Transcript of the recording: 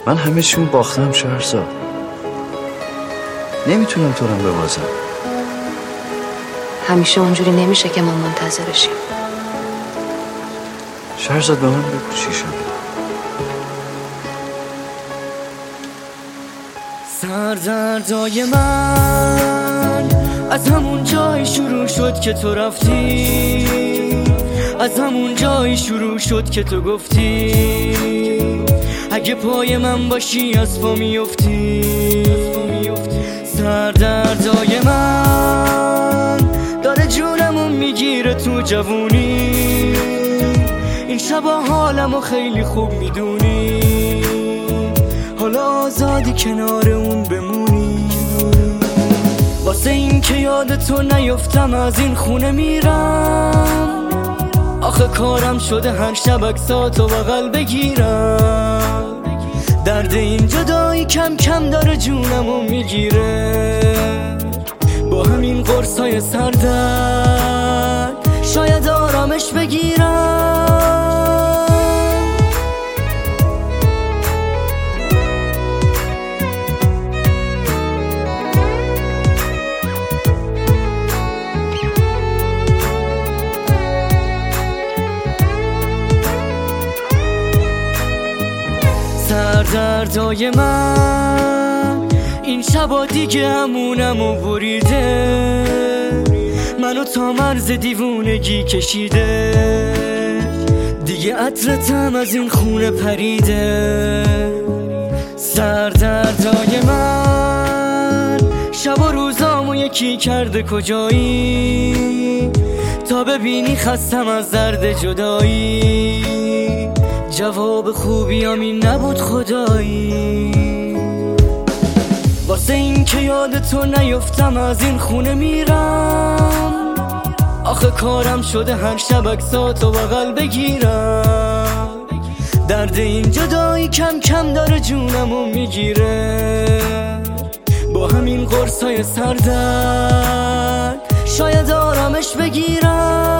من همه چیون باختم شهرزاد، نمیتونم تو رو ببازم. همیشه اونجوری نمیشه که ما منتظرشیم. شهرزاد به من بگو چی شد. سردردای من از همون جایی شروع شد که تو رفتی، از همون جایی شروع شد که تو گفتی اگه پای من باشی از پا میفتی. سردردای من داره جونمو میگیره تو جوونی، این شبا حالمو خیلی خوب میدونی، حالا آزادی کنار اون بمونی. واسه این که یاد تو نیفتم از این خونه میرم، آخه کارم شده هر شب عکساتو بغل بگیرم. درد این جدایی کم کم داره جونمو میگیره، با همین قرصای سردرد شاید آرامش بگیرم. سردردای من این شبا دیگه همونمو بریده، منو تا مرز دیوونگی کشیده، دیگه عطرتم از این خونه پریده. سردردای من شب و روزامو یکی کرده کجایی، تا ببینی خستم از درد جدایی، جواب خوبیام این نبود خدایی. واسه این که یاد تو نیفتم از این خونه میرم، آخه کارم شده هر شب عکساتو بغل بگیرم. درد این جدایی کم کم داره جونمو میگیره، با همین قرصای سردرد شاید آرامش بگیرم.